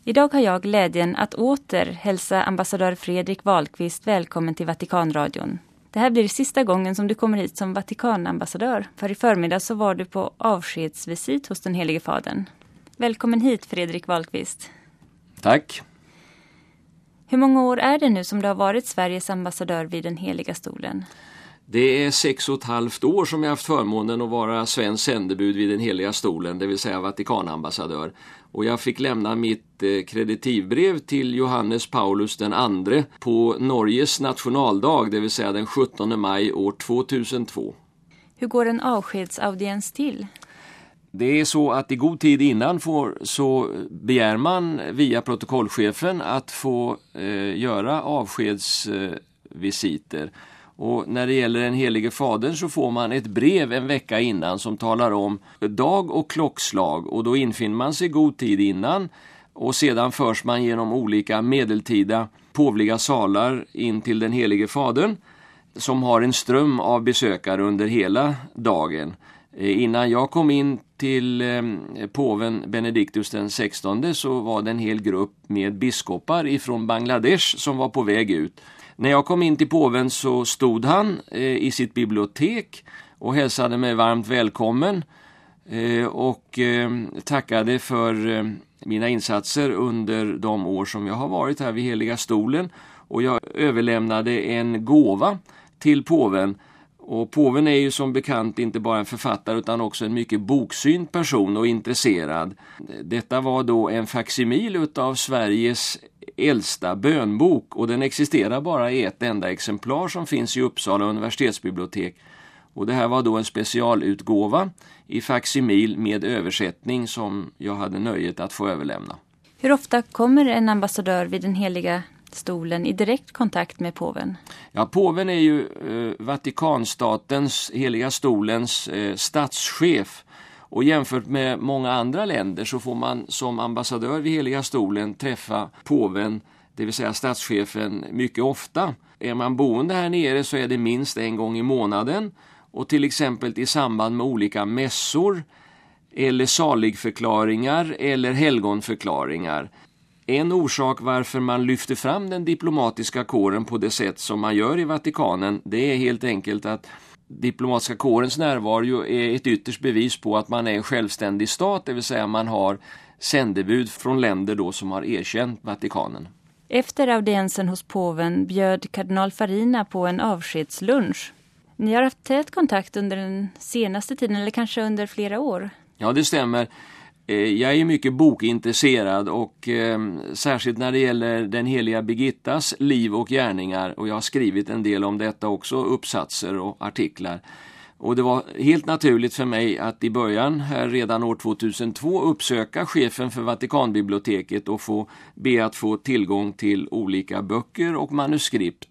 Idag har jag glädjen att åter hälsa ambassadör Fredrik Wahlqvist välkommen till Vatikanradion. Det här blir sista gången som du kommer hit som Vatikanambassadör, för i förmiddag så var du på avskedsvisit hos den helige fadern. Välkommen hit, Fredrik Wahlqvist. Tack. Hur många år är det nu som du har varit Sveriges ambassadör vid den heliga stolen? Det är 6,5 år som jag haft förmånen att vara svensk sändebud vid den heliga stolen, det vill säga Vatikanambassadör. Och jag fick lämna mitt kreditivbrev till Johannes Paulus den andre på Norges nationaldag, det vill säga den 17 maj år 2002. Hur går en avskedsaudiens till? Det är så att i god tid innan så begär man via protokollchefen att få göra avskedsvisiter. Och när det gäller den helige fadern så får man ett brev en vecka innan som talar om dag och klockslag. Och då infinner man sig god tid innan och sedan förs man genom olika medeltida påvliga salar in till den helige fadern som har en ström av besökare under hela dagen. Innan jag kom in till påven Benediktus den 16 så var det en hel grupp med biskopar ifrån Bangladesh som var på väg ut. När jag kom in till påven så stod han i sitt bibliotek och hälsade mig varmt välkommen och tackade för mina insatser under de år som jag har varit här vid heliga stolen. Och jag överlämnade en gåva till påven. Och påven är ju som bekant inte bara en författare utan också en mycket boksynt person och intresserad. Detta var då en faksimil av Sveriges äldsta bönbok och den existerar bara i ett enda exemplar som finns i Uppsala universitetsbibliotek. Och det här var då en specialutgåva i faksimil med översättning som jag hade nöjet att få överlämna. Hur ofta kommer en ambassadör vid den heliga stolen i direkt kontakt med påven? Ja, påven är ju Vatikanstatens, heliga stolens statschef. Och jämfört med många andra länder så får man som ambassadör vid heliga stolen träffa påven, det vill säga statschefen, mycket ofta. Är man boende här nere så är det minst en gång i månaden. Och till exempel i samband med olika mässor eller saligförklaringar eller helgonförklaringar. En orsak varför man lyfter fram den diplomatiska kåren på det sätt som man gör i Vatikanen, det är helt enkelt att diplomatiska kårens närvaro är ett ytterst bevis på att man är en självständig stat, det vill säga man har sändebud från länder då som har erkänt Vatikanen. Efter audiensen hos påven bjöd kardinal Farina på en avskedslunch. Ni har haft tät kontakt under den senaste tiden eller kanske under flera år? Ja, det stämmer. Jag är mycket bokintresserad och särskilt när det gäller den heliga Birgittas liv och gärningar, och jag har skrivit en del om detta också, uppsatser och artiklar. Och det var helt naturligt för mig att i början här redan år 2002 uppsöka chefen för Vatikanbiblioteket och be att få tillgång till olika böcker och manuskript.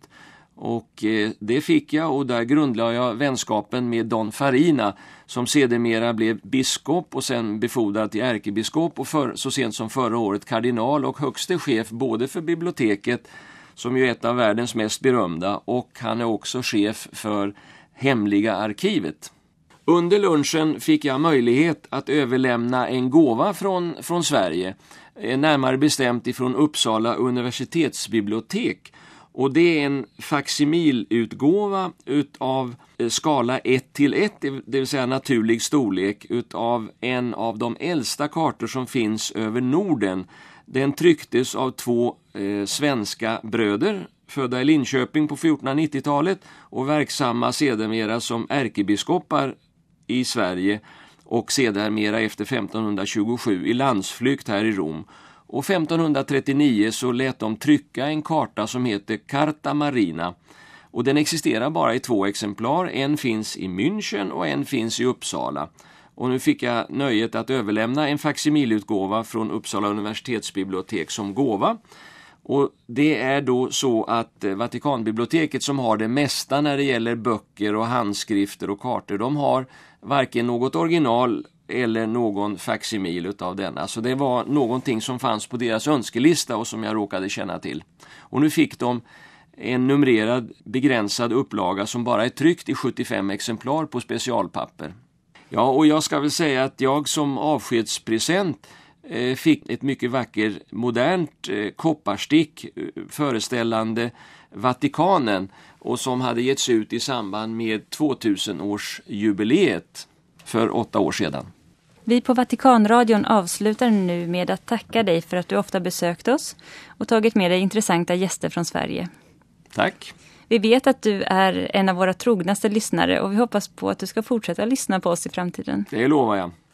Och det fick jag, och där grundlade jag vänskapen med Don Farina som sedermera blev biskop och sen befordrad till ärkebiskop och så sent som förra året kardinal och högste chef både för biblioteket som ju är ett av världens mest berömda, och han är också chef för Hemliga arkivet. Under lunchen fick jag möjlighet att överlämna en gåva från Sverige, närmare bestämt ifrån Uppsala universitetsbibliotek. Och det är en faksimilutgåva utav skala 1:1, det vill säga naturlig storlek, utav en av de äldsta kartor som finns över Norden. Den trycktes av två svenska bröder födda i Linköping på 1490-talet och verksamma sedermera som ärkebiskopar i Sverige och sedermera efter 1527 i landsflykt här i Rom. Och 1539 så lät de trycka en karta som heter Carta Marina. Och den existerar bara i 2 exemplar. En finns i München och en finns i Uppsala. Och nu fick jag nöjet att överlämna en faksimilutgåva från Uppsala universitetsbibliotek som gåva. Och det är då så att Vatikanbiblioteket, som har det mesta när det gäller böcker och handskrifter och kartor, de har varken något original eller någon faksimil utav denna. Så det var någonting som fanns på deras önskelista och som jag råkade känna till. Och nu fick de en numrerad begränsad upplaga som bara är tryckt i 75 exemplar på specialpapper. Ja, och jag ska väl säga att jag som avskedspresent fick ett mycket vackert modernt kopparstick föreställande Vatikanen och som hade getts ut i samband med 2000-årsjubileet för 8 år sedan. Vi på Vatikanradion avslutar nu med att tacka dig för att du ofta besökt oss och tagit med dig intressanta gäster från Sverige. Tack. Vi vet att du är en av våra trognaste lyssnare och vi hoppas på att du ska fortsätta lyssna på oss i framtiden. Det lovar jag.